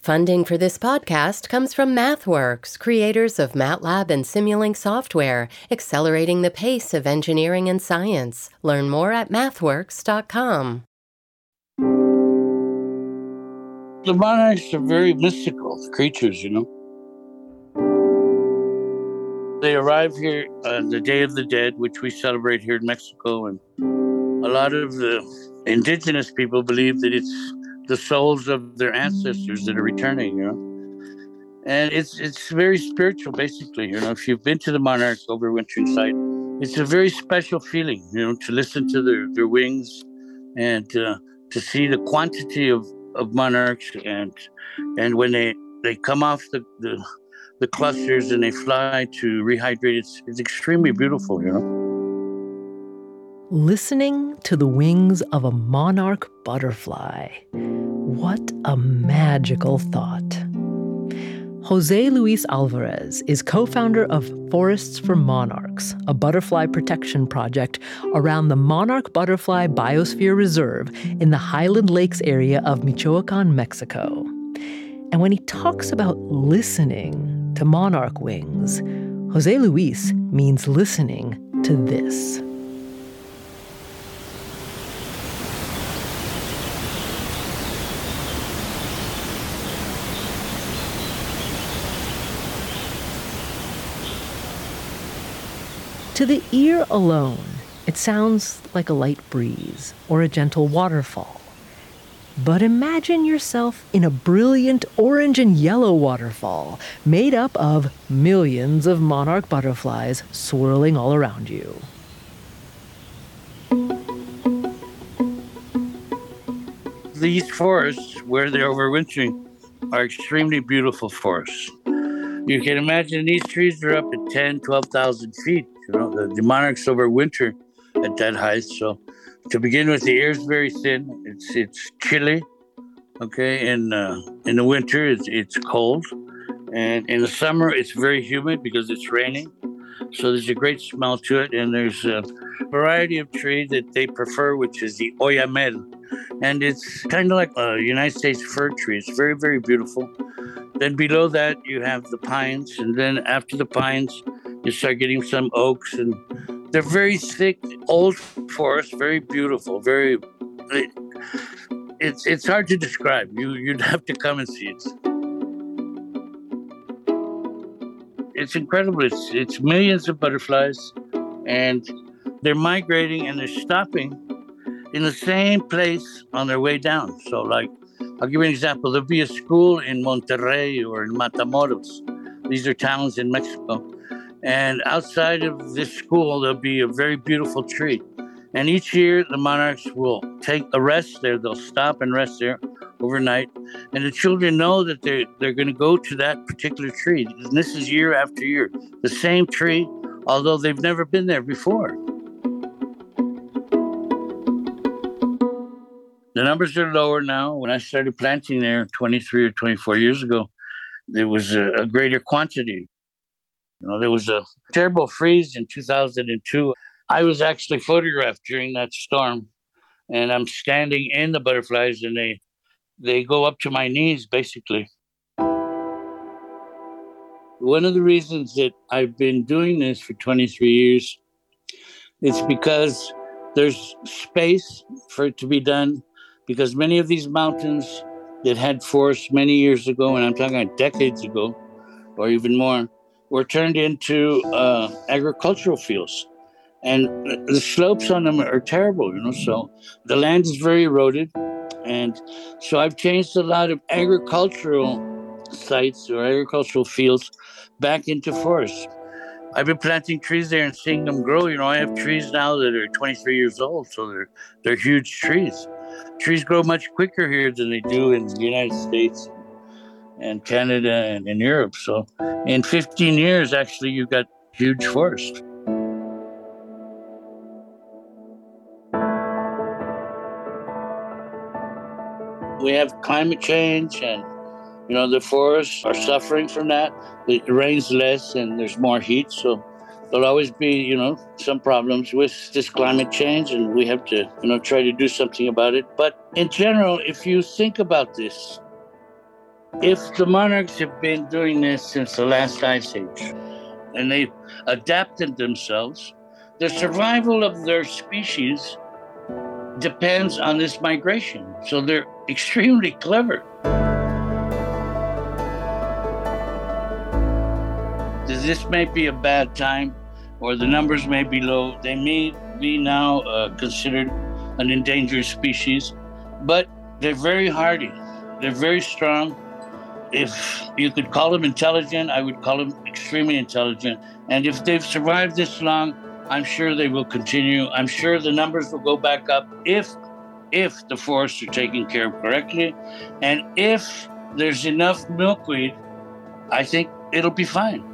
Funding for this podcast comes from MathWorks, creators of MATLAB and Simulink software, accelerating the pace of engineering and science. Learn more at mathworks.com. The monarchs are very mystical creatures, They arrive here on the Day of the Dead, which we celebrate here in Mexico. And a lot of the indigenous people believe that it's the souls of their ancestors that are returning, And it's very spiritual, basically. If you've been to the monarch's overwintering site, it's a very special feeling, to listen to their wings and to see the quantity of monarchs and when they come off the clusters and they fly to rehydrate, it's extremely beautiful, Listening to the wings of a monarch butterfly. What a magical thought. Jose Luis Alvarez is co-founder of Forests for Monarchs, a butterfly protection project around the Monarch Butterfly Biosphere Reserve in the Highland Lakes area of Michoacan, Mexico. And when he talks about listening to monarch wings, Jose Luis means listening to this. To the ear alone, it sounds like a light breeze or a gentle waterfall. But imagine yourself in a brilliant orange and yellow waterfall made up of millions of monarch butterflies swirling all around you. These forests, where they're overwintering, are extremely beautiful forests. You can imagine these trees are up at 10, 12,000 feet. The monarchs overwinter at that height. So to begin with, the air is very thin. It's chilly. Okay, in the winter it's cold, and in the summer it's very humid because it's raining. So there's a great smell to it, and there's a variety of tree that they prefer, which is the oyamel, and it's kind of like a United States fir tree. It's very, very beautiful. Then below that you have the pines, and then after the pines you start getting some oaks, and they're very thick, old forests, very beautiful, It's hard to describe. You'd have to come and see it. It's incredible. It's millions of butterflies, and they're migrating and they're stopping in the same place on their way down. So, I'll give you an example. There'll be a school in Monterrey or in Matamoros. These are towns in Mexico. And outside of this school, there'll be a very beautiful tree. And each year, the monarchs will take a rest there. They'll stop and rest there overnight. And the children know that they're going to go to that particular tree. And this is year after year. The same tree, although they've never been there before. The numbers are lower now. When I started planting there 23 or 24 years ago, there was a greater quantity. There was a terrible freeze in 2002. I was actually photographed during that storm, and I'm standing in the butterflies, and they go up to my knees, basically. One of the reasons that I've been doing this for 23 years is because there's space for it to be done, because many of these mountains that had forests many years ago, and I'm talking decades ago, or even more, were turned into agricultural fields. And the slopes on them are terrible, so the land is very eroded. And so I've changed a lot of agricultural sites or agricultural fields back into forests. I've been planting trees there and seeing them grow. I have trees now that are 23 years old, so they're huge trees. Trees grow much quicker here than they do in the United States and Canada and in Europe. So in 15 years, actually, you've got huge forests. We have climate change, and the forests are suffering from that. It rains less and there's more heat, so there'll always be some problems with this climate change, and we have to try to do something about it. But in general, if you think about this, If the monarchs have been doing this since the last ice age and they've adapted themselves, the survival of their species depends on this migration. So they're extremely clever. This may be a bad time, or the numbers may be low. They may be now considered an endangered species, but they're very hardy. They're very strong. If you could call them intelligent, I would call them extremely intelligent. And if they've survived this long, I'm sure they will continue. I'm sure the numbers will go back up if the forests are taken care of correctly. And if there's enough milkweed, I think it'll be fine.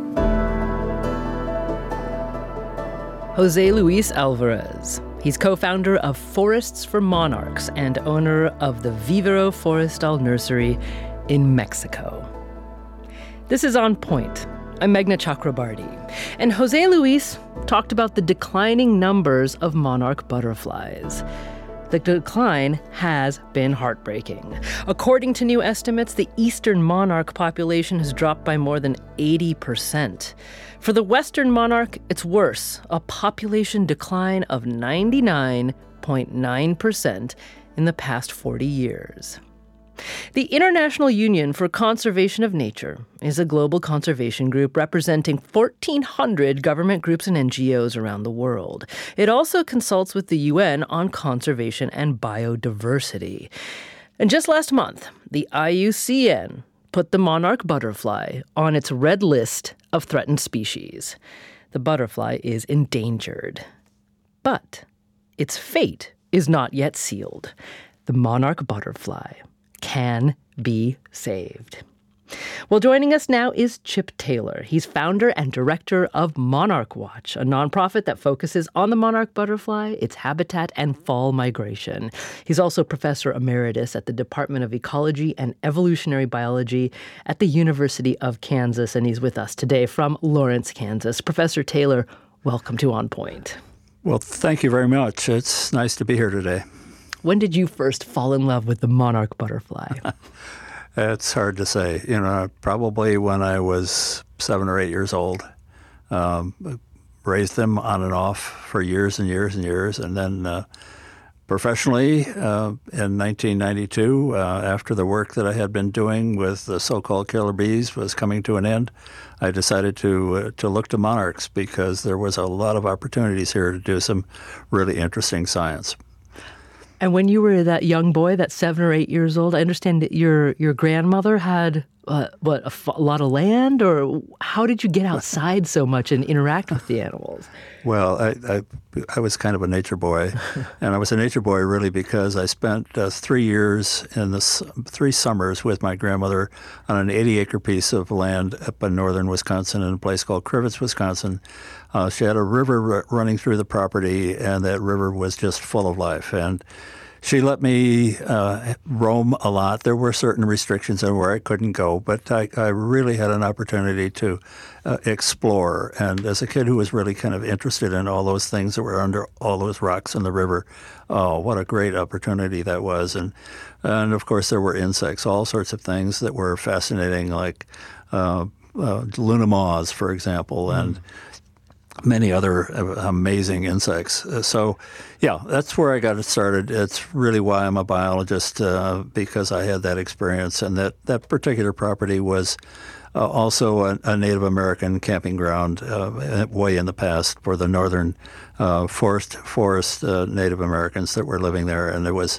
Jose Luis Alvarez. He's co-founder of Forests for Monarchs and owner of the Vivero Forestal Nursery in Mexico. This is On Point. I'm Meghna Chakrabarty. And Jose Luis talked about the declining numbers of monarch butterflies. The decline has been heartbreaking. According to new estimates, the eastern monarch population has dropped by more than 80%. For the western monarch, it's worse, a population decline of 99.9% in the past 40 years. The International Union for Conservation of Nature is a global conservation group representing 1,400 government groups and NGOs around the world. It also consults with the UN on conservation and biodiversity. And just last month, the IUCN put the monarch butterfly on its red list of threatened species. The butterfly is endangered. But its fate is not yet sealed. The monarch butterfly can be saved. Well, joining us now is Chip Taylor. He's founder and director of Monarch Watch, a nonprofit that focuses on the monarch butterfly, its habitat, and fall migration. He's also professor emeritus at the Department of Ecology and Evolutionary Biology at the University of Kansas, and he's with us today from Lawrence, Kansas. Professor Taylor, welcome to On Point. Well, thank you very much. It's nice to be here today. When did you first fall in love with the monarch butterfly? It's hard to say. Probably when I was 7 or 8 years old. Raised them on and off for years and years and years. And then professionally, in 1992, after the work that I had been doing with the so-called killer bees was coming to an end, I decided to look to monarchs because there was a lot of opportunities here to do some really interesting science. And when you were that young boy, that 7 or 8 years old, I understand that your grandmother had, a lot of land? Or how did you get outside so much and interact with the animals? Well, I was kind of a nature boy. And I was a nature boy really because I spent 3 years in 3 summers with my grandmother on an 80-acre piece of land up in northern Wisconsin in a place called Crivitz, Wisconsin. She had a river running through the property, and that river was just full of life. And she let me roam a lot. There were certain restrictions on where I couldn't go, but I really had an opportunity to explore. And as a kid who was really kind of interested in all those things that were under all those rocks in the river, oh, what a great opportunity that was. And of course, there were insects, all sorts of things that were fascinating, like Luna moths, for example, and many other amazing insects. So, yeah, that's where I got it started. It's really why I'm a biologist, because I had that experience. And that particular property was also a Native American camping ground way in the past for the northern forest Native Americans that were living there. And it was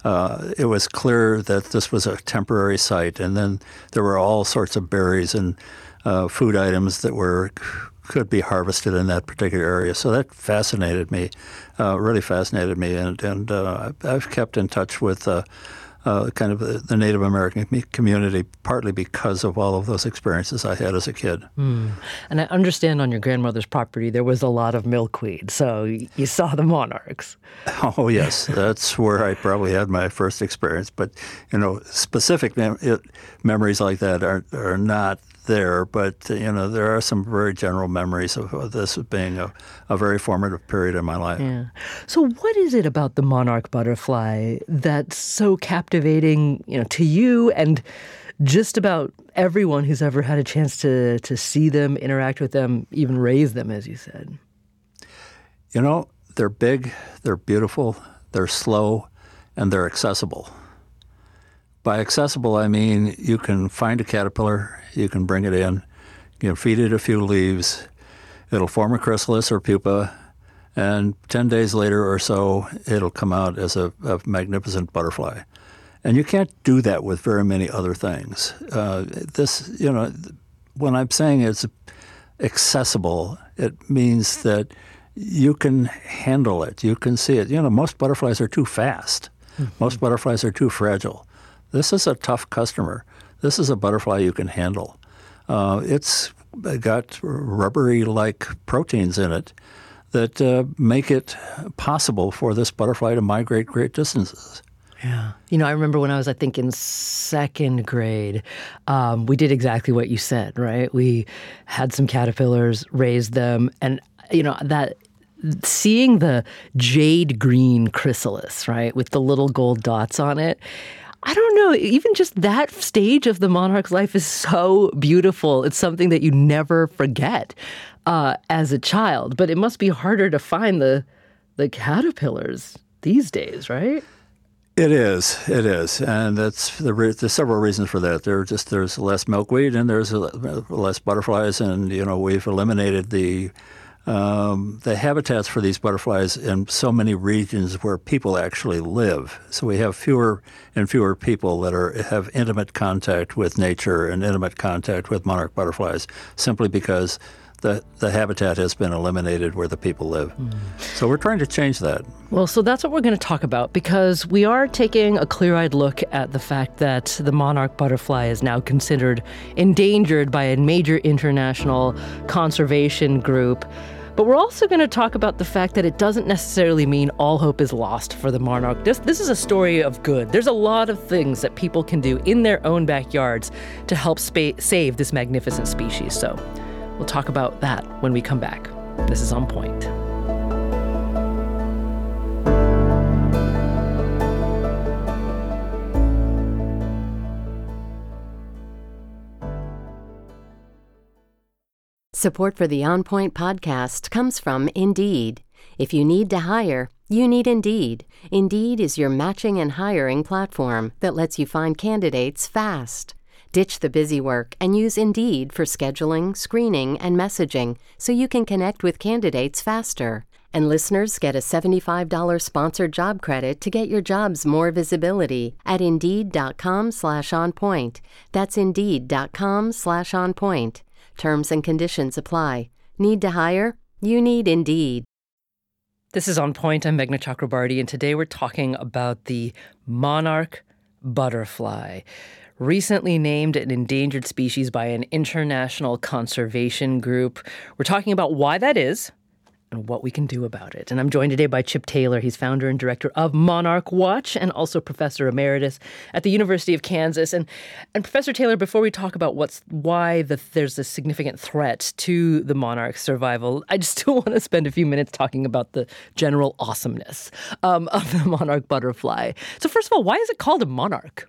clear that this was a temporary site. And then there were all sorts of berries and food items that could be harvested in that particular area. So that fascinated me, really fascinated me. And I've kept in touch with kind of the Native American community, partly because of all of those experiences I had as a kid. And I understand on your grandmother's property there was a lot of milkweed, so you saw the monarchs. Oh, yes. That's where I probably had my first experience. But, specific memories like that are not there, but there are some very general memories of this being a very formative period in my life. Yeah. So what is it about the monarch butterfly that's so captivating, to you? And just about everyone who's ever had a chance to see them, interact with them, even raise them, as you said. You know, they're big, they're beautiful, they're slow, and they're accessible. By accessible, I mean you can find a caterpillar, you can bring it in, you can feed it a few leaves, it'll form a chrysalis or pupa, and 10 days later or so, it'll come out as a magnificent butterfly. And you can't do that with very many other things. When I'm saying it's accessible, it means that you can handle it. You can see it. You know, most butterflies are too fast. Mm-hmm. Most butterflies are too fragile. This is a tough customer. This is a butterfly you can handle. It's got rubbery-like proteins in it that make it possible for this butterfly to migrate great distances. Yeah. You know, I remember when I was, I think, in second grade, we did exactly what you said, right? We had some caterpillars, raised them, and, you know, that seeing the jade green chrysalis, right, with the little gold dots on it, I don't know, even just that stage of the monarch's life is so beautiful. It's something that you never forget as a child. But it must be harder to find the caterpillars these days, right? It is, and there's several reasons for that. There's less milkweed and there's less butterflies, and you know we've eliminated the habitats for these butterflies in so many regions where people actually live. So we have fewer and fewer people that have intimate contact with nature and intimate contact with monarch butterflies, simply because the habitat has been eliminated where the people live. So we're trying to change that. Well, so that's what we're going to talk about, because we are taking a clear-eyed look at the fact that the monarch butterfly is now considered endangered by a major international conservation group. But we're also going to talk about the fact that it doesn't necessarily mean all hope is lost for the monarch. This is a story of good. There's a lot of things that people can do in their own backyards to help save this magnificent species. So we'll talk about that when we come back. This is On Point. Support for the On Point podcast comes from Indeed. If you need to hire, you need Indeed. Indeed is your matching and hiring platform that lets you find candidates fast. Ditch the busy work and use Indeed for scheduling, screening, and messaging so you can connect with candidates faster. And listeners get a $75 sponsored job credit to get your jobs more visibility at Indeed.com/onpoint. That's Indeed.com/onpoint. Terms and conditions apply. Need to hire? You need Indeed. This is On Point. I'm Meghna Chakrabarty, and today we're talking about the monarch butterfly, recently named an endangered species by an international conservation group. We're talking about why that is and what we can do about it. And I'm joined today by Chip Taylor. He's founder and director of Monarch Watch and also professor emeritus at the University of Kansas. And Professor Taylor, before we talk about why there's a significant threat to the monarch's survival, I just still want to spend a few minutes talking about the general awesomeness of the monarch butterfly. So first of all, why is it called a monarch?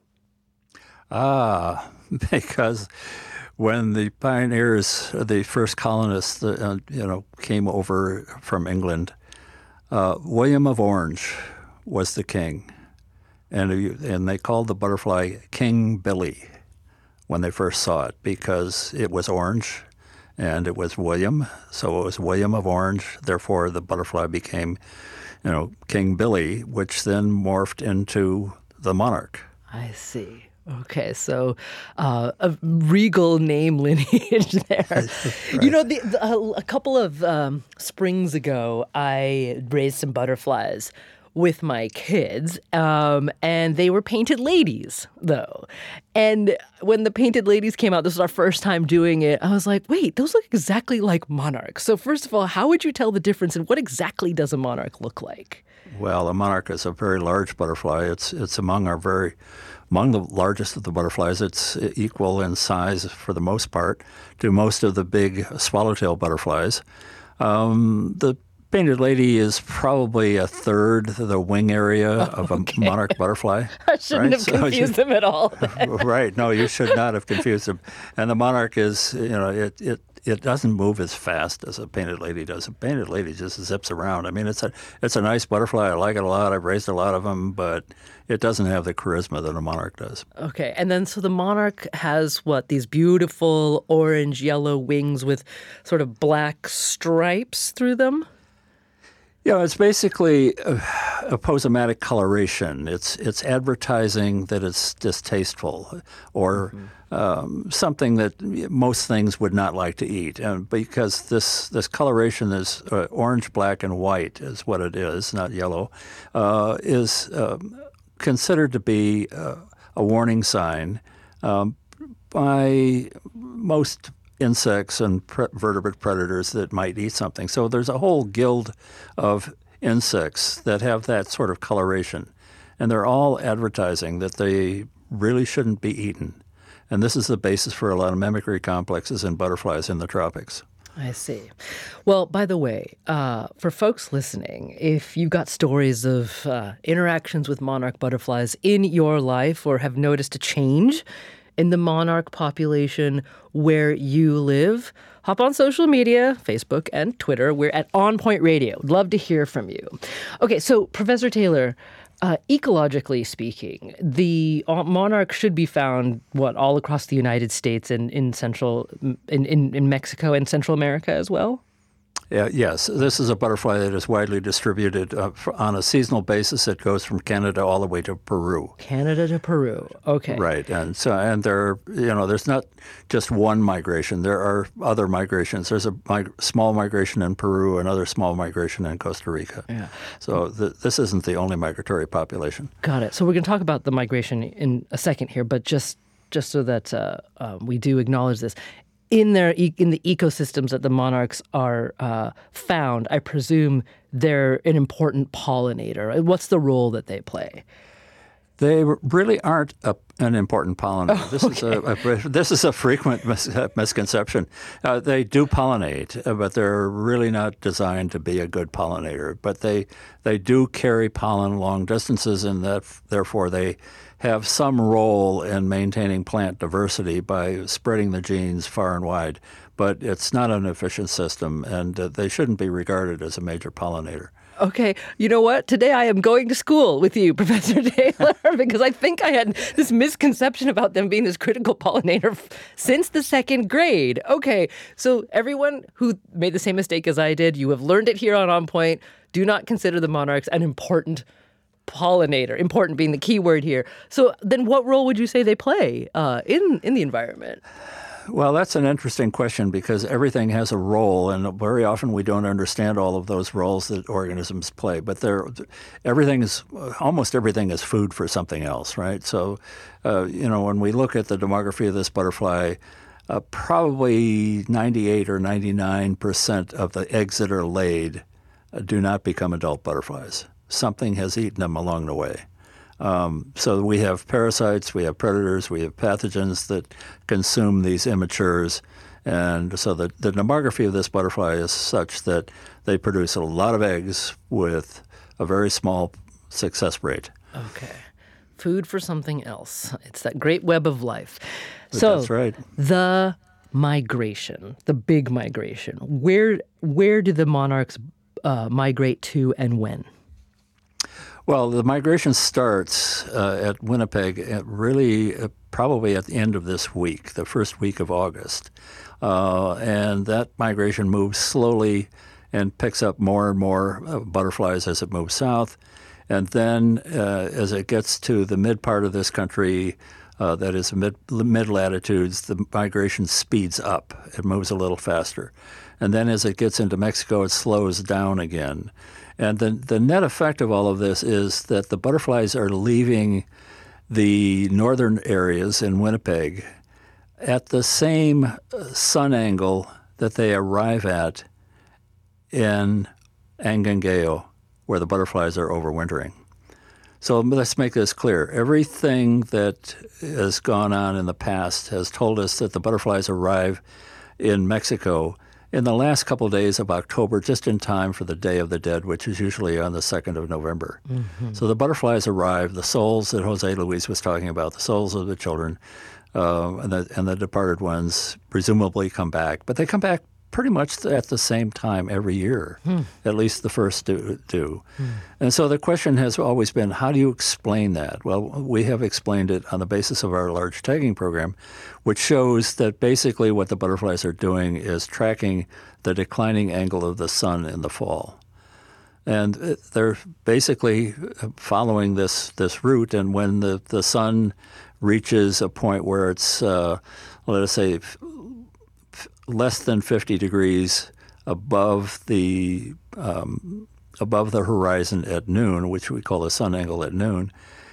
Because when the pioneers, the first colonists, came over from England, William of Orange was the king, and they called the butterfly King Billy when they first saw it because it was orange, and it was William, so it was William of Orange. Therefore, the butterfly became, King Billy, which then morphed into the monarch. I see. Okay, so a regal name lineage there. Right. You know, a couple of springs ago, I raised some butterflies with my kids, and they were painted ladies, though. And when the painted ladies came out, this was our first time doing it, I was like, wait, those look exactly like monarchs. So first of all, how would you tell the difference, and what exactly does a monarch look like? Well, a monarch is a very large butterfly. It's among the largest of the butterflies. It's equal in size, for the most part, to most of the big swallowtail butterflies. The painted lady is probably a third the wing area of a monarch butterfly. I shouldn't have confused them at all. Right. No, you should not have confused them. And the monarch is, it doesn't move as fast as a painted lady does. A painted lady just zips around. I mean, it's a nice butterfly. I like it a lot. I've raised a lot of them, but it doesn't have the charisma that a monarch does. Okay. And then so the monarch has these beautiful orange-yellow wings with sort of black stripes through them? Yeah, it's basically a posematic coloration. It's advertising that it's distasteful or something that most things would not like to eat. And because this coloration is orange, black, and white is what it is, not yellow, is considered to be a warning sign by most insects and vertebrate predators that might eat something. So there's a whole guild of insects that have that sort of coloration, and they're all advertising that they really shouldn't be eaten. And this is the basis for a lot of mimicry complexes in butterflies in the tropics. I see. Well, by the way, for folks listening, if you've got stories of interactions with monarch butterflies in your life or have noticed a change in the monarch population where you live, hop on social media, Facebook and Twitter. We're at On Point Radio. Love to hear from you. Okay, so Professor Taylor, ecologically speaking, the monarch should be found, all across the United States and in Mexico and Central America as well? Yes, this is a butterfly that is widely distributed on a seasonal basis. It goes from Canada all the way to Peru. Canada to Peru. Okay. Right, and there's not just one migration. There are other migrations. There's a small migration in Peru, another small migration in Costa Rica. Yeah. So this isn't the only migratory population. Got it. So we're going to talk about the migration in a second here, but just so that we do acknowledge this. In the ecosystems that the monarchs are found, I presume they're an important pollinator. What's the role that they play? They really aren't an important pollinator. This is a frequent misconception. They do pollinate, but they're really not designed to be a good pollinator. But they do carry pollen long distances, and therefore they have some role in maintaining plant diversity by spreading the genes far and wide. But it's not an efficient system, and they shouldn't be regarded as a major pollinator. Okay, you know what? Today I am going to school with you, Professor Taylor, because I think I had this misconception about them being this critical pollinator since the second grade. Okay, so everyone who made the same mistake as I did, you have learned it here on Point. Do not consider the monarchs an important pollinator, important being the key word here. So then what role would you say they play in the environment? Well, that's an interesting question because everything has a role, and very often we don't understand all of those roles that organisms play. But almost everything is food for something else, right? So, when we look at the demography of this butterfly, probably 98 or 99% of the eggs that are laid do not become adult butterflies. Something has eaten them along the way. So we have parasites, we have predators, we have pathogens that consume these immatures. And so the demography of this butterfly is such that they produce a lot of eggs with a very small success rate. Okay. Food for something else. It's that great web of life. So that's right. The migration, the big migration, where do the monarchs migrate to and when? Well, the migration starts at Winnipeg probably at the end of this week, the first week of August. And that migration moves slowly and picks up more and more butterflies as it moves south. And then as it gets to the mid part of this country, that is mid latitudes, the migration speeds up. It moves a little faster. And then as it gets into Mexico, it slows down again. And the net effect of all of this is that the butterflies are leaving the northern areas in Winnipeg at the same sun angle that they arrive at in Angangeo, where the butterflies are overwintering. So let's make this clear. Everything that has gone on in the past has told us that the butterflies arrive in Mexico in the last couple of days of October, just in time for the Day of the Dead, which is usually on the 2nd of November. So the butterflies arrive, the souls that Jose Luis was talking about, the souls of the children and the departed ones presumably come back. But they come back pretty much at the same time every year, at least the first do. And so the question has always been, how do you explain that? Well, we have explained it on the basis of our large tagging program, which shows that basically what the butterflies are doing is tracking the declining angle of the sun in the fall. And they're basically following this route, and when the sun reaches a point where it's, let us say, less than 50 degrees above the horizon at noon, which we call the sun angle at noon,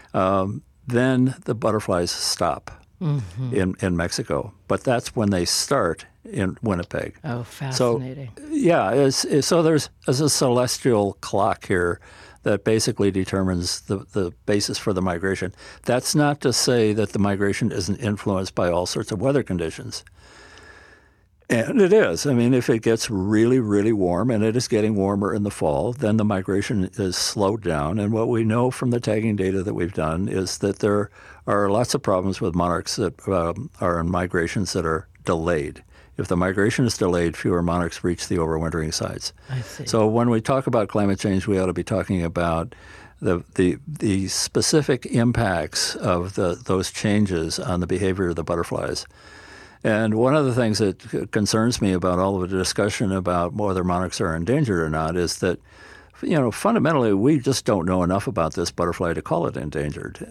then the butterflies stop in Mexico. But that's when they start in Winnipeg. Oh, fascinating. So, yeah, so there's a celestial clock here that basically determines the basis for the migration. That's not to say that the migration isn't influenced by all sorts of weather conditions. And it is. I mean, if it gets really, really warm, and it is getting warmer in the fall, then the migration is slowed down. And what we know from the tagging data that we've done is that there are lots of problems with monarchs that are in migrations that are delayed. If the migration is delayed, fewer monarchs reach the overwintering sites. I see. So when we talk about climate change, we ought to be talking about the specific impacts of those changes on the behavior of the butterflies. And one of the things that concerns me about all of the discussion about whether monarchs are endangered or not is that, fundamentally, we just don't know enough about this butterfly to call it endangered.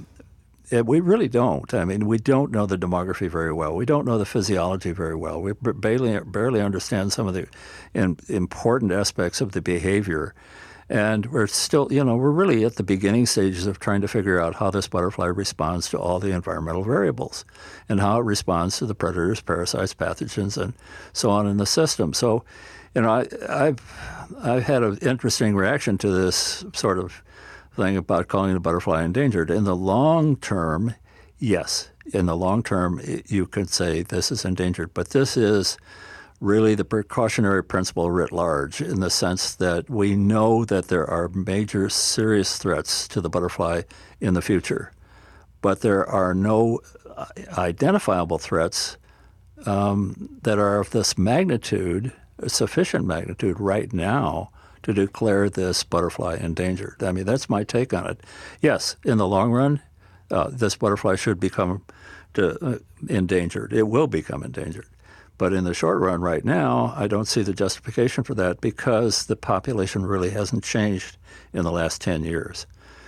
We really don't. I mean, we don't know the demography very well. We don't know the physiology very well. We barely understand some of the important aspects of the behavior. And we're still, we're really at the beginning stages of trying to figure out how this butterfly responds to all the environmental variables and how it responds to the predators, parasites, pathogens, and so on in the system. So, I've had an interesting reaction to this sort of thing about calling the butterfly endangered. In the long term, yes. In the long term, you could say this is endangered. But this is really the precautionary principle writ large, in the sense that we know that there are major serious threats to the butterfly in the future, but there are no identifiable threats that are of this magnitude, sufficient magnitude right now to declare this butterfly endangered. I mean, that's my take on it. Yes, in the long run, this butterfly should become endangered. It will become endangered. But in the short run right now, I don't see the justification for that because the population really hasn't changed in the last 10 years.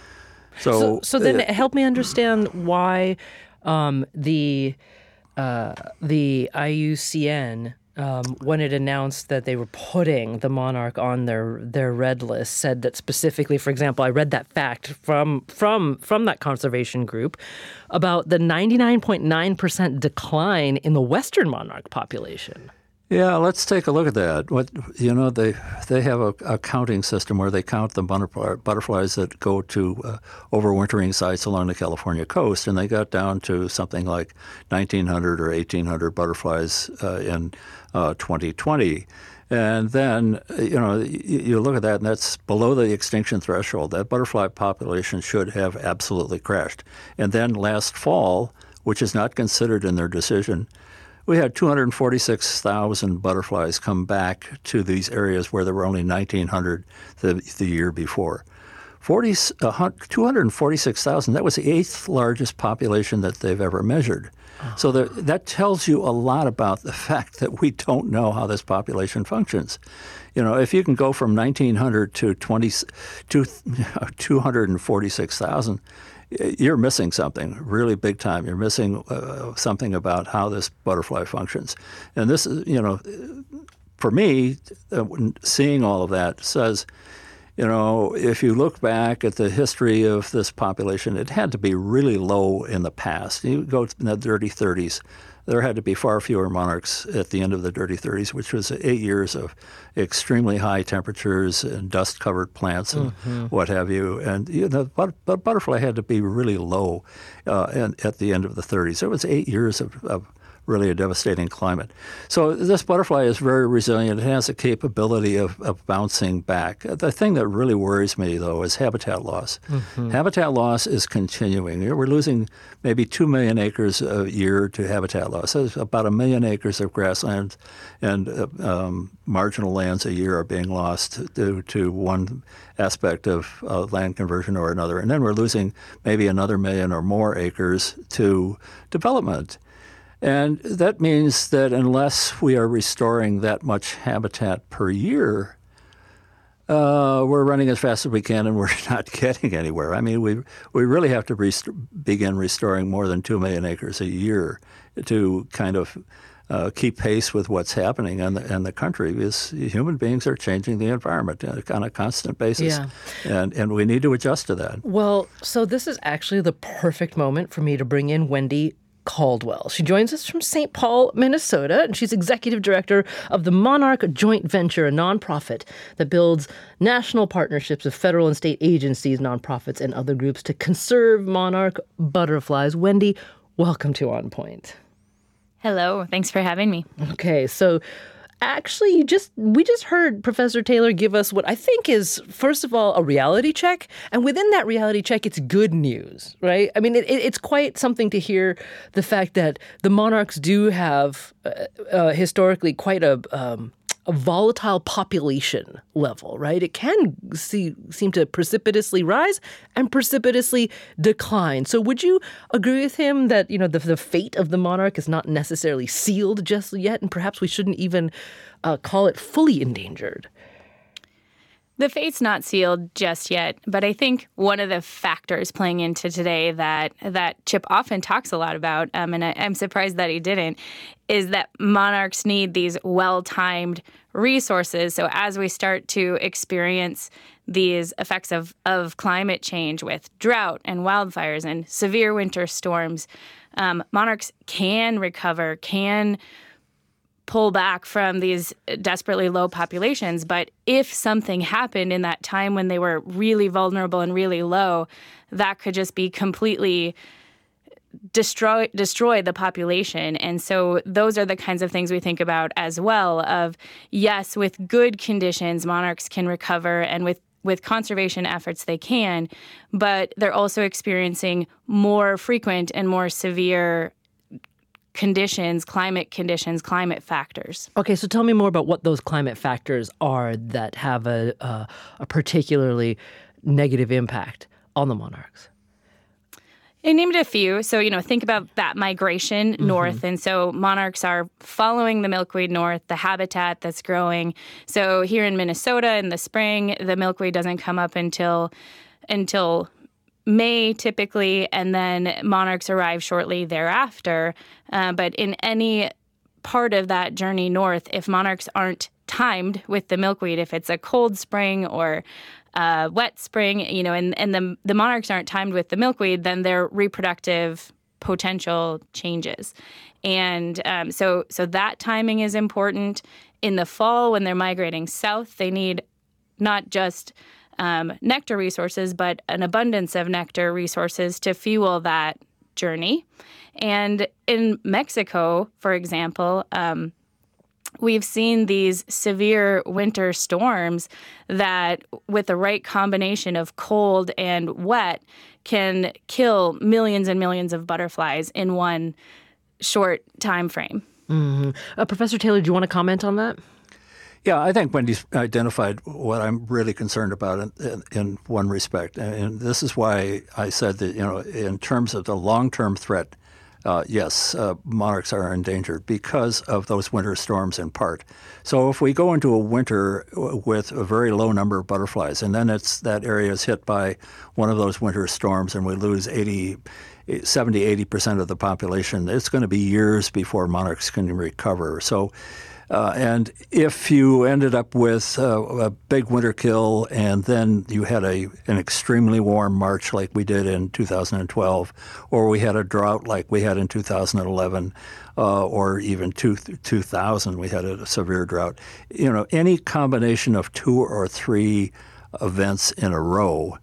So then help me understand why the IUCN, when it announced that they were putting the monarch on their red list, said that specifically, for example, I read that fact from that conservation group about the 99.9% decline in the western monarch population. Yeah, let's take a look at that. They have a counting system where they count the butterflies that go to overwintering sites along the California coast, and they got down to something like 1,900 or 1,800 butterflies in 2020. And then, you look at that, and that's below the extinction threshold. That butterfly population should have absolutely crashed. And then last fall, which is not considered in their decision, we had 246,000 butterflies come back to these areas where there were only 1,900 the year before. 246,000, that was the 8th largest population that they've ever measured. So that tells you a lot about the fact that we don't know how this population functions. If you can go from 1,900 to 246,000, you're missing something really big time. You're missing something about how this butterfly functions. And this is, for me, seeing all of that says, if you look back at the history of this population, it had to be really low in the past. You go to the dirty 30s, there had to be far fewer monarchs at the end of the dirty 30s, which was 8 years of extremely high temperatures and dust-covered plants and what have you. And the butterfly had to be really low at the end of the 30s. It was 8 years of really a devastating climate. So this butterfly is very resilient. It has a capability of bouncing back. The thing that really worries me, though, is habitat loss. Habitat loss is continuing. We're losing maybe 2 million acres a year to habitat loss. There's about 1 million acres of grasslands and marginal lands a year are being lost due to one aspect of land conversion or another. And then we're losing maybe another 1 million or more acres to development. And that means that unless we are restoring that much habitat per year, we're running as fast as we can and we're not getting anywhere. I mean, we really have to begin restoring more than 2 million acres a year to kind of keep pace with what's happening in the country, because human beings are changing the environment on a constant basis. Yeah. And we need to adjust to that. Well, so this is actually the perfect moment for me to bring in Wendy Caldwell. She joins us from St. Paul, Minnesota, and she's executive director of the Monarch Joint Venture, a nonprofit that builds national partnerships with federal and state agencies, nonprofits, and other groups to conserve monarch butterflies. Wendy, welcome to On Point. Hello. Thanks for having me. Okay, so actually, we just heard Professor Taylor give us what I think is, first of all, a reality check. And within that reality check, it's good news, right? I mean, it's quite something to hear the fact that the monarchs do have historically quite a volatile population level, right? It can seem to precipitously rise and precipitously decline. So would you agree with him that, the fate of the monarch is not necessarily sealed just yet, and perhaps we shouldn't even call it fully endangered? The fate's not sealed just yet, but I think one of the factors playing into today that Chip often talks a lot about, and I'm surprised that he didn't, is that monarchs need these well-timed resources. So as we start to experience these effects of climate change with drought and wildfires and severe winter storms, monarchs can recover, can pull back from these desperately low populations. But if something happened in that time when they were really vulnerable and really low, that could just be completely destroy the population. And so those are the kinds of things we think about as well of, yes, with good conditions, monarchs can recover, and with conservation efforts they can, but they're also experiencing more frequent and more severe conditions, climate factors. Okay, so tell me more about what those climate factors are that have a particularly negative impact on the monarchs. I named a few. So, think about that migration north. And so monarchs are following the milkweed north, the habitat that's growing. So here in Minnesota in the spring, the milkweed doesn't come up until May typically, and then monarchs arrive shortly thereafter. But in any part of that journey north, if monarchs aren't timed with the milkweed, if it's a cold spring or wet spring, and the monarchs aren't timed with the milkweed, then their reproductive potential changes. And so that timing is important. In the fall, when they're migrating south, they need not just nectar resources, but an abundance of nectar resources to fuel that journey. And in Mexico, for example, we've seen these severe winter storms that, with the right combination of cold and wet, can kill millions and millions of butterflies in one short time frame. Mm-hmm. Professor Taylor, do you want to comment on that? Yeah, I think Wendy's identified what I'm really concerned about in one respect. And this is why I said that, in terms of the long-term threat, yes, monarchs are endangered because of those winter storms in part. So if we go into a winter with a very low number of butterflies, and then that area is hit by one of those winter storms and we lose 70-80% of the population, it's going to be years before monarchs can recover. So and if you ended up with a big winter kill and then you had an extremely warm March like we did in 2012, or we had a drought like we had in 2011, or even 2000, we had a severe drought, any combination of 2 or 3 events in a row,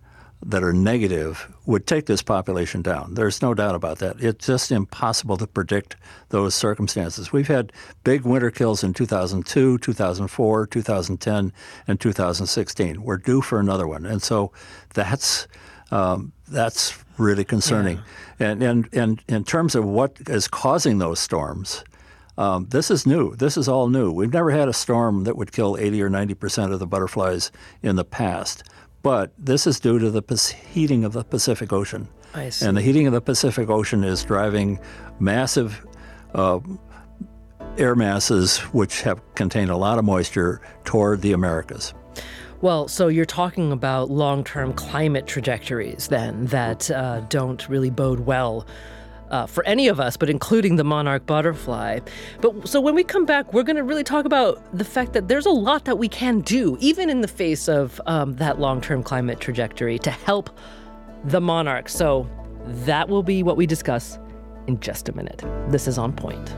that are negative would take this population down. There's no doubt about that. It's just impossible to predict those circumstances. We've had big winter kills in 2002, 2004, 2010, and 2016. We're due for another one. And so that's really concerning. Yeah. And in terms of what is causing those storms, this is new. This is all new. We've never had a storm that would kill 80 or 90% of the butterflies in the past. But this is due to the heating of the Pacific Ocean. I see. And the heating of the Pacific Ocean is driving massive air masses, which have contained a lot of moisture, toward the Americas. Well, so you're talking about long-term climate trajectories then that don't really bode well for any of us, but including the monarch butterfly. But so when we come back, we're going to really talk about the fact that there's a lot that we can do, even in the face of that long-term climate trajectory, to help the monarch. So that will be what we discuss in just a minute. This is On Point.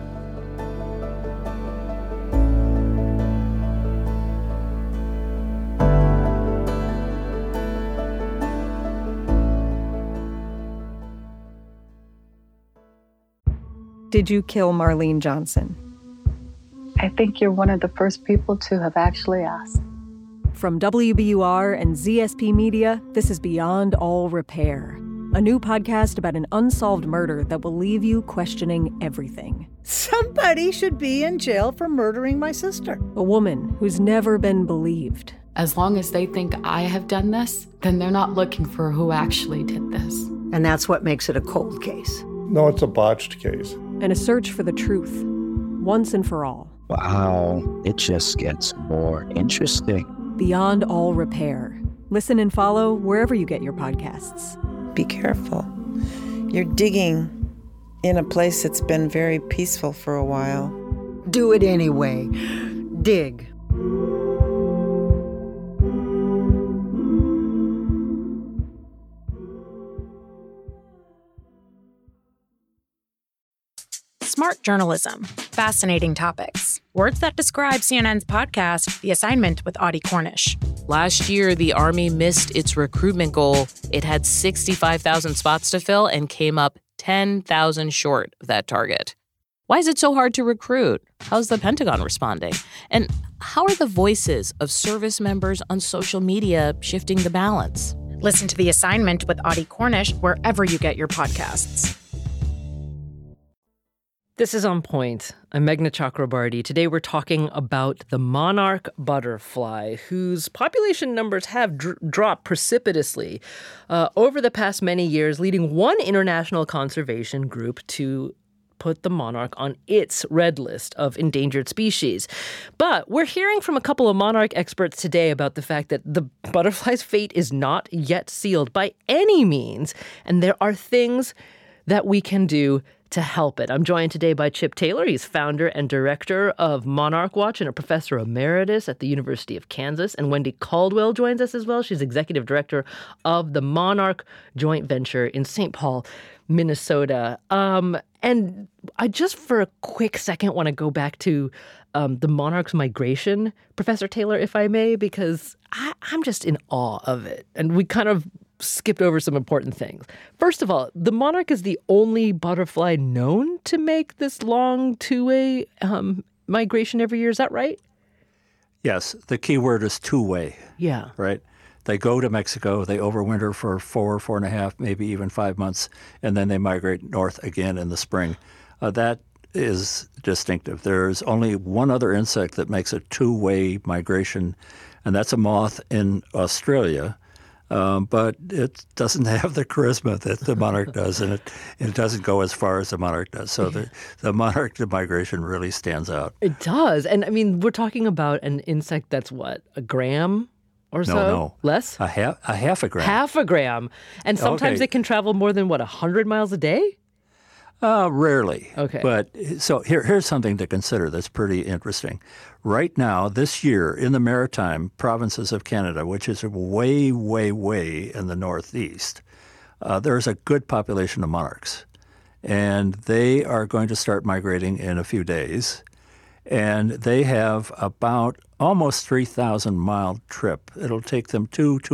Did you kill Marlene Johnson? I think you're one of the first people to have actually asked. From WBUR and ZSP Media, this is Beyond All Repair, a new podcast about an unsolved murder that will leave you questioning everything. Somebody should be in jail for murdering my sister. A woman who's never been believed. As long as they think I have done this, then they're not looking for who actually did this. And that's what makes it a cold case. No, it's a botched case. And a search for the truth, once and for all. Wow, it just gets more interesting. Beyond All Repair. Listen and follow wherever you get your podcasts. Be careful. You're digging in a place that's been very peaceful for a while. Do it anyway. Dig. Smart journalism. Fascinating topics. Words that describe CNN's podcast, The Assignment with Audie Cornish. Last year, the Army missed its recruitment goal. It had 65,000 spots to fill and came up 10,000 short of that target. Why is it so hard to recruit? How's the Pentagon responding? And how are the voices of service members on social media shifting the balance? Listen to The Assignment with Audie Cornish wherever you get your podcasts. This is On Point. I'm Meghna Chakrabarty. Today we're talking about the monarch butterfly, whose population numbers have dropped precipitously over the past many years, leading one international conservation group to put the monarch on its red list of endangered species. But we're hearing from a couple of monarch experts today about the fact that the butterfly's fate is not yet sealed by any means, and there are things that we can do to help it. I'm joined today by Chip Taylor. He's founder and director of Monarch Watch and a professor emeritus at the University of Kansas. And Wendy Caldwell joins us as well. She's executive director of the Monarch Joint Venture in St. Paul, Minnesota. And I just for a quick second want to go back to the monarch's migration, Professor Taylor, if I may, because I'm just in awe of it. And we kind of skipped over some important things. First of all, the monarch is the only butterfly known to make this long two-way migration every year. Is that right? Yes. The key word is two-way. Yeah. Right? They go to Mexico, they overwinter for 4.5, maybe even 5 months, and then they migrate north again in the spring. That is distinctive. There's only one other insect that makes a two-way migration, and that's a moth in Australia. But it doesn't have the charisma that the monarch does, and it doesn't go as far as the monarch does. So the monarch migration really stands out. It does. And I mean, we're talking about an insect that's what, a gram or so? No. Less? A half a gram. Half a gram. And sometimes it can travel more than, 100 miles a day? Rarely. Okay. But so here's something to consider that's pretty interesting. Right now, this year, in the maritime provinces of Canada, which is way, way, way in the northeast, there's a good population of monarchs. And they are going to start migrating in a few days. And they have about almost 3,000-mile trip. It'll take them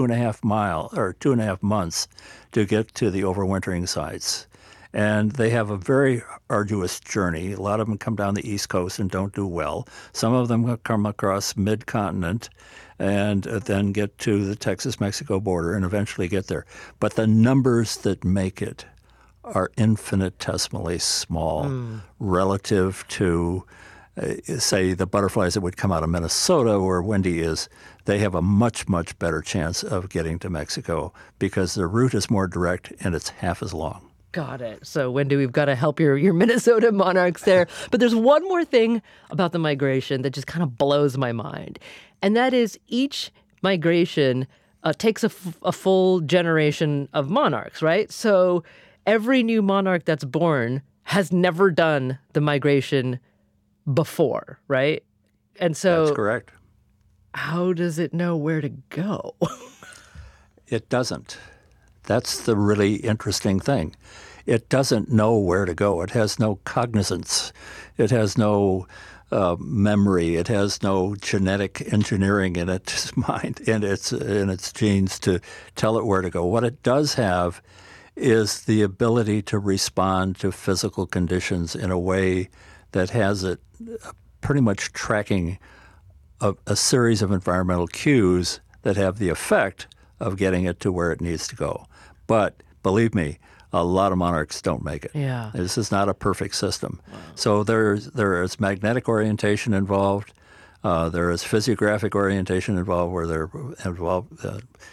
2.5 months to get to the overwintering sites. And they have a very arduous journey. A lot of them come down the East Coast and don't do well. Some of them come across mid-continent and then get to the Texas-Mexico border and eventually get there. But the numbers that make it are infinitesimally small relative to, say, the butterflies that would come out of Minnesota where Wendy is. They have a much, much better chance of getting to Mexico because the route is more direct and it's half as long. Got it. So, Wendy, we've got to help your Minnesota monarchs there. But there's one more thing about the migration that just kind of blows my mind. And that is each migration takes a full generation of monarchs, right? So every new monarch that's born has never done the migration before, right? And so that's correct. How does it know where to go? It doesn't. That's the really interesting thing. It doesn't know where to go. It has no cognizance. It has no memory. It has no genetic engineering in its mind, in its genes to tell it where to go. What it does have is the ability to respond to physical conditions in a way that has it pretty much tracking a series of environmental cues that have the effect of getting it to where it needs to go. But believe me, a lot of monarchs don't make it. Yeah. This is not a perfect system. Wow. So there is magnetic orientation involved. There is physiographic orientation involved, where they're involved,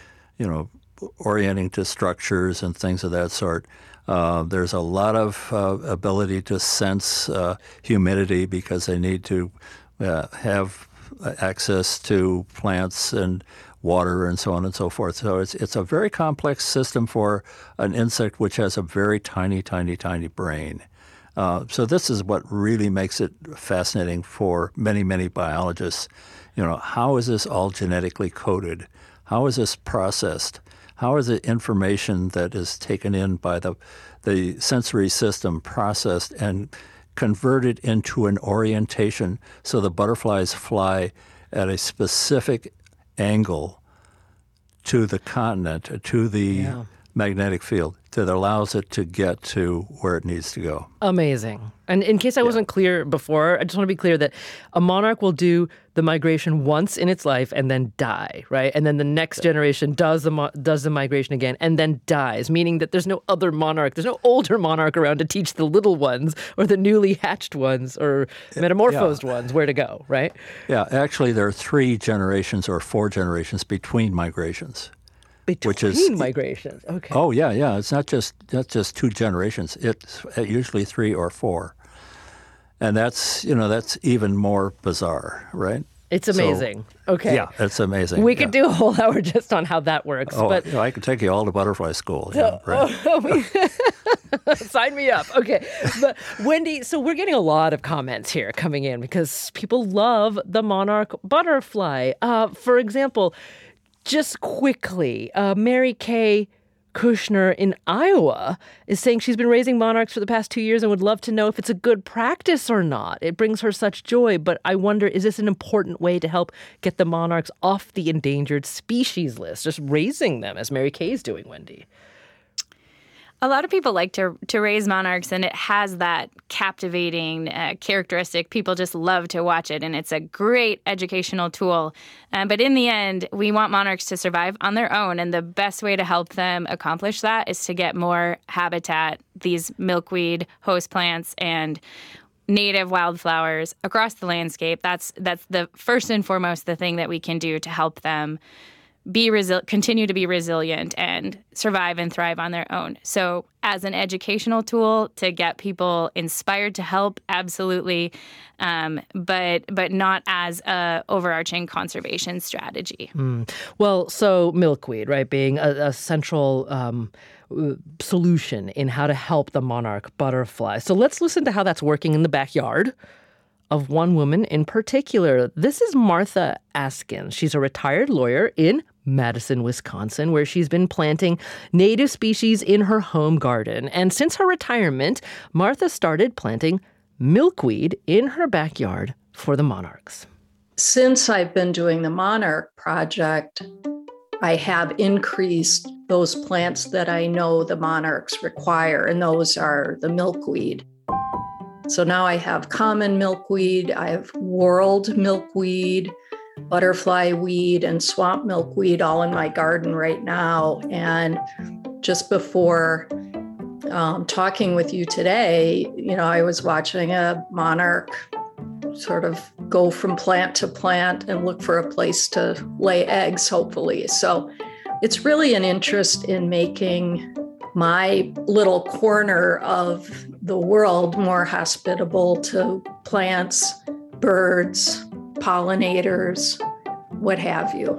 orienting to structures and things of that sort. There's a lot of ability to sense humidity because they need to have access to plants and water and so on and so forth. So it's a very complex system for an insect which has a very tiny, tiny, tiny brain. So this is what really makes it fascinating for many, many biologists. How is this all genetically coded? How is this processed? How is the information that is taken in by the sensory system processed and converted into an orientation so the butterflies fly at a specific angle to the continent, to the magnetic field that allows it to get to where it needs to go. Amazing. And in case I wasn't clear before, I just want to be clear that a monarch will do the migration once in its life and then die, right? And then the next generation does the migration again and then dies, meaning that there's no other monarch, there's no older monarch around to teach the little ones or the newly hatched ones or metamorphosed ones where to go, right? Yeah, actually there are 3 generations or 4 generations between migrations. Between migrations, okay. Oh, yeah. It's not just 2 generations. It's usually 3 or 4. And that's even more bizarre, right? It's amazing. Okay. Yeah, it's amazing. We could do a whole hour just on how that works. Oh, but I could take you all to butterfly school. Yeah, right. Sign me up. Okay. But Wendy, so we're getting a lot of comments here coming in because people love the monarch butterfly. For example, just quickly, Mary Kay Kushner in Iowa is saying she's been raising monarchs for the past 2 years and would love to know if it's a good practice or not. It brings her such joy, but I wonder, is this an important way to help get the monarchs off the endangered species list? Just raising them, as Mary Kay is doing, Wendy. A lot of people like to raise monarchs, and it has that captivating characteristic. People just love to watch it, and it's a great educational tool. But in the end, we want monarchs to survive on their own, and the best way to help them accomplish that is to get more habitat, these milkweed host plants, and native wildflowers across the landscape. That's the first and foremost the thing that we can do to help them continue to be resilient and survive and thrive on their own. So as an educational tool to get people inspired to help, absolutely, but not as a overarching conservation strategy. Well, so milkweed, right, being a central solution in how to help the monarch butterfly. So let's listen to how that's working in the backyard of one woman in particular. This is Martha Askin. She's a retired lawyer in Madison, Wisconsin, where she's been planting native species in her home garden. And since her retirement, Martha started planting milkweed in her backyard for the monarchs. Since I've been doing the Monarch project, I have increased those plants that I know the monarchs require, and those are the milkweed. So now I have common milkweed, I have world milkweed, butterfly weed, and swamp milkweed all in my garden right now. And just before talking with you today, I was watching a monarch sort of go from plant to plant and look for a place to lay eggs, hopefully. So it's really an interest in making my little corner of the world more hospitable to plants, birds, pollinators, what have you.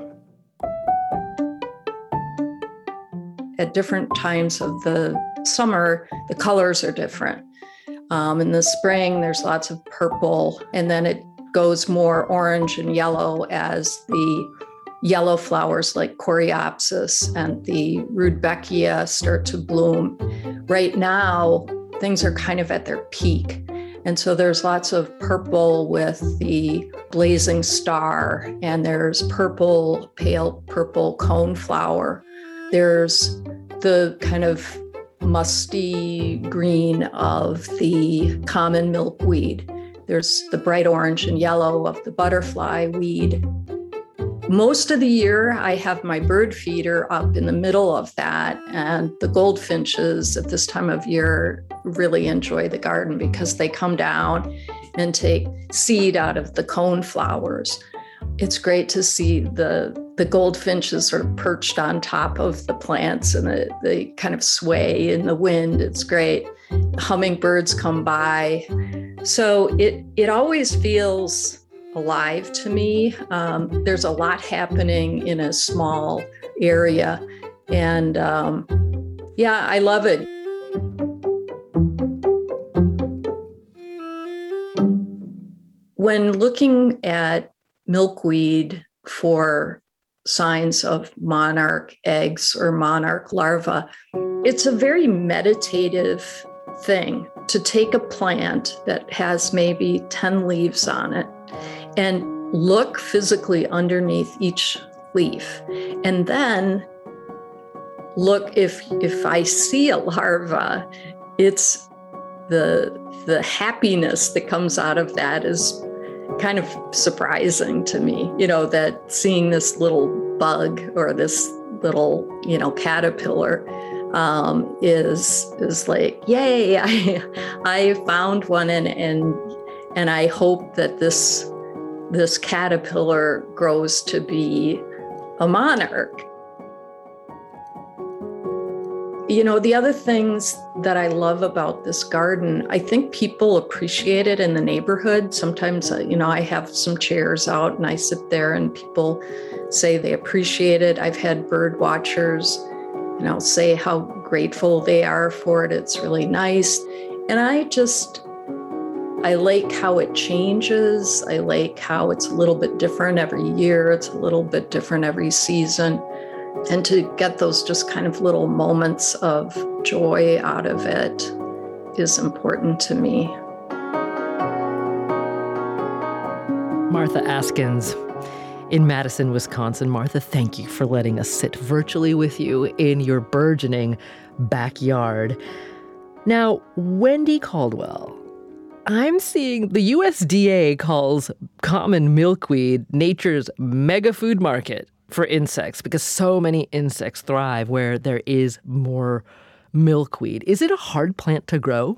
At different times of the summer, the colors are different. In the spring, there's lots of purple, and then it goes more orange and yellow as the yellow flowers like Coreopsis and the Rudbeckia start to bloom. Right now, things are kind of at their peak. And so there's lots of purple with the blazing star, and there's purple, pale purple coneflower. There's the kind of musty green of the common milkweed. There's the bright orange and yellow of the butterfly weed. Most of the year, I have my bird feeder up in the middle of that, and the goldfinches at this time of year really enjoy the garden because they come down and take seed out of the coneflowers. It's great to see the goldfinches sort of perched on top of the plants, and they kind of sway in the wind. It's great. Hummingbirds come by. So it always feels alive to me. There's a lot happening in a small area. And I love it. When looking at milkweed for signs of monarch eggs or monarch larvae, it's a very meditative thing to take a plant that has maybe 10 leaves on it and look physically underneath each leaf. And then look, if I see a larva, it's the happiness that comes out of that is kind of surprising to me, that seeing this little bug or this little, caterpillar is like, yay, I found one, and I hope that this caterpillar grows to be a monarch. The other things that I love about this garden, I think people appreciate it in the neighborhood. Sometimes, I have some chairs out and I sit there and people say they appreciate it. I've had bird watchers, say how grateful they are for it. It's really nice. And I like how it changes. I like how it's a little bit different every year. It's a little bit different every season. And to get those just kind of little moments of joy out of it is important to me. Martha Askins in Madison, Wisconsin. Martha, thank you for letting us sit virtually with you in your burgeoning backyard. Now, Wendy Caldwell, I'm seeing the USDA calls common milkweed nature's mega food market for insects because so many insects thrive where there is more milkweed. Is it a hard plant to grow?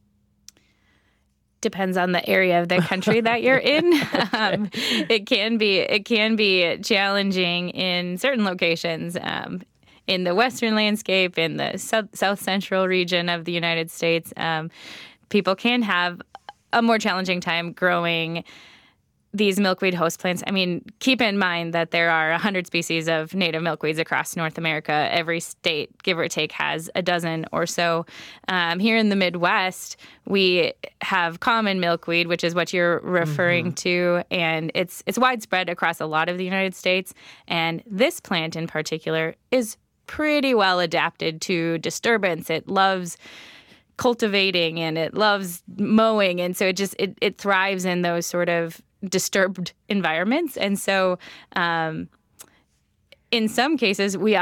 Depends on the area of the country that you're in. Okay. It can be challenging in certain locations. In the western landscape, in the south central region of the United States, people can have a more challenging time growing these milkweed host plants. I mean, keep in mind that there are 100 species of native milkweeds across North America. Every state, give or take, has a dozen or so. Here in the Midwest, we have common milkweed, which is what you're referring to, and it's widespread across a lot of the United States. And this plant in particular is pretty well adapted to disturbance. It loves cultivating and it loves mowing. And so it thrives in those sort of disturbed environments. And so in some cases, we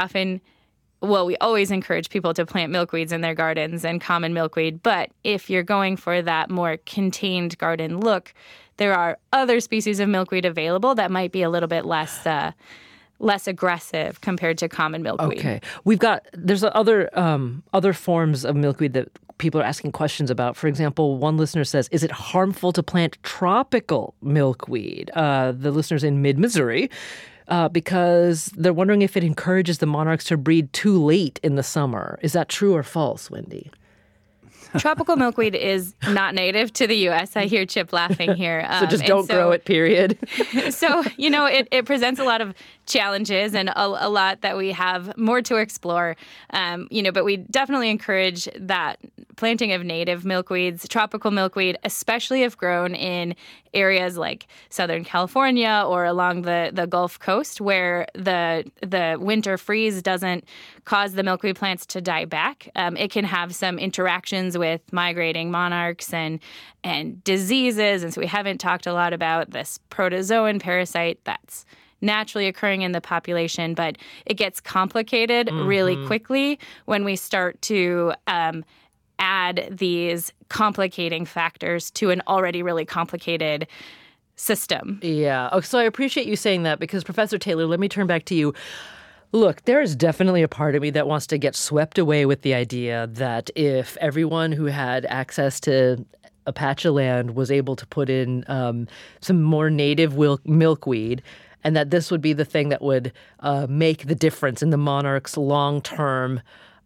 always encourage people to plant milkweeds in their gardens and common milkweed. But if you're going for that more contained garden look, there are other species of milkweed available that might be a little bit less aggressive compared to common milkweed. Okay. There's other forms of milkweed that people are asking questions about. For example, one listener says, is it harmful to plant tropical milkweed? The listener's in mid-Missouri. Because they're wondering if it encourages the monarchs to breed too late in the summer. Is that true or false, Wendy? Tropical milkweed is not native to the U.S. I hear Chip laughing here. So just don't grow it, period. So, it presents a lot of challenges and a lot that we have more to explore. But we definitely encourage that planting of native milkweeds, tropical milkweed, especially if grown in areas like Southern California or along the Gulf Coast, where the winter freeze doesn't cause the milkweed plants to die back. It can have some interactions with migrating monarchs and diseases. And so we haven't talked a lot about this protozoan parasite that's naturally occurring in the population, but it gets complicated really quickly when we start to add these complicating factors to an already really complicated system. Yeah. Oh, so I appreciate you saying that because, Professor Taylor, let me turn back to you. Look, there is definitely a part of me that wants to get swept away with the idea that if everyone who had access to a patch of land was able to put in some more native milkweed, and that this would be the thing that would make the difference in the monarch's long-term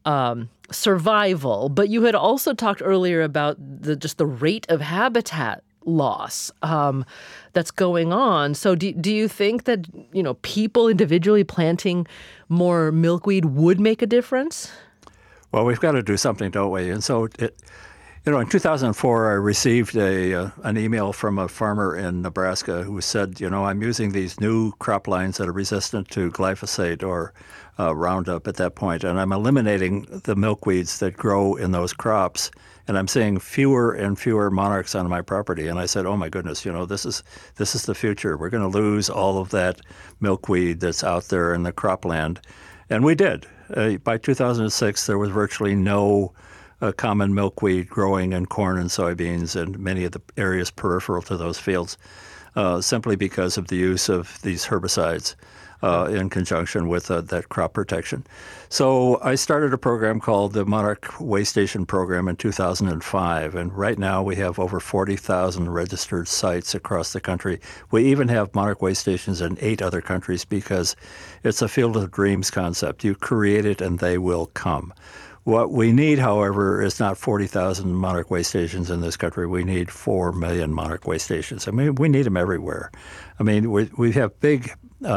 survival. But you had also talked earlier about the rate of habitat loss that's going on. So do you think that, people individually planting more milkweed would make a difference? Well, we've got to do something, don't we? And so in 2004, I received an email from a farmer in Nebraska who said, I'm using these new crop lines that are resistant to glyphosate or Roundup at that point, and I'm eliminating the milkweeds that grow in those crops, and I'm seeing fewer and fewer monarchs on my property. And I said, oh my goodness, this is the future. We're going to lose all of that milkweed that's out there in the cropland. And we did. By 2006, there was virtually no common milkweed growing in corn and soybeans and many of the areas peripheral to those fields, simply because of the use of these herbicides in conjunction with that crop protection. So I started a program called the Monarch Way Station Program in 2005, and right now we have over 40,000 registered sites across the country. We even have Monarch Way Stations in 8 other countries because it's a field of dreams concept. You create it and they will come. What we need, however, is not 40,000 Monarch Way Stations in this country. We need 4 million Monarch Way Stations. I mean, we need them everywhere. I mean, we have big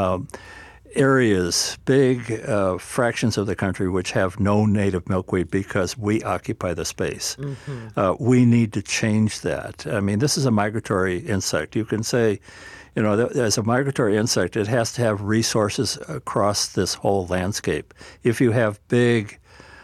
areas, big fractions of the country which have no native milkweed because we occupy the space. We need to change that. I mean, this is a migratory insect. You can say, as a migratory insect, it has to have resources across this whole landscape. If you have big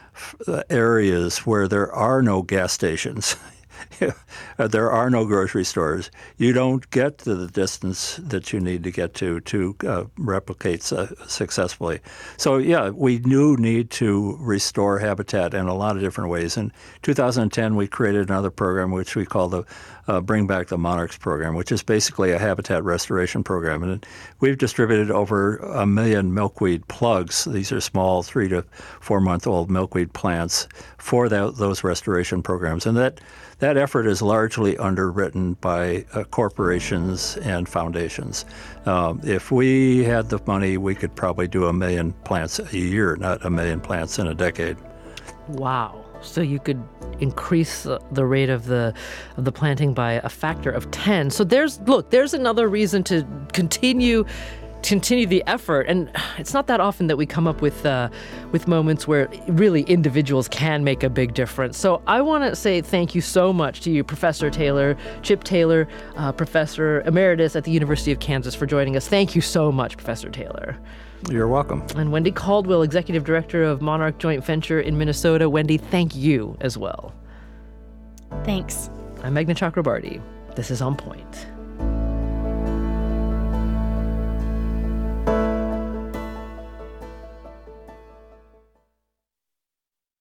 areas where there are no gas stations, there are no grocery stores, you don't get to the distance that you need to get to replicate successfully. So, yeah, we do need to restore habitat in a lot of different ways. In 2010, we created another program which we call the Bring Back the Monarchs program, which is basically a habitat restoration program. And we've distributed over 1 million milkweed plugs. These are small 3 to 4 month old milkweed plants for those restoration programs. And that effort is largely underwritten by corporations and foundations. If we had the money, we could probably do 1 million plants a year, not 1 million plants in a decade. Wow. So you could increase the rate of the planting by a factor of 10. So there's another reason to continue the effort. And it's not that often that we come up with moments where really individuals can make a big difference. So I want to say thank you so much to you, Professor Taylor, Chip Taylor, Professor Emeritus at the University of Kansas, for joining us. Thank you so much, Professor Taylor. You're welcome. And Wendy Caldwell, Executive Director of Monarch Joint Venture in Minnesota. Wendy, thank you as well. Thanks. I'm Meghna Chakrabarty. This is On Point.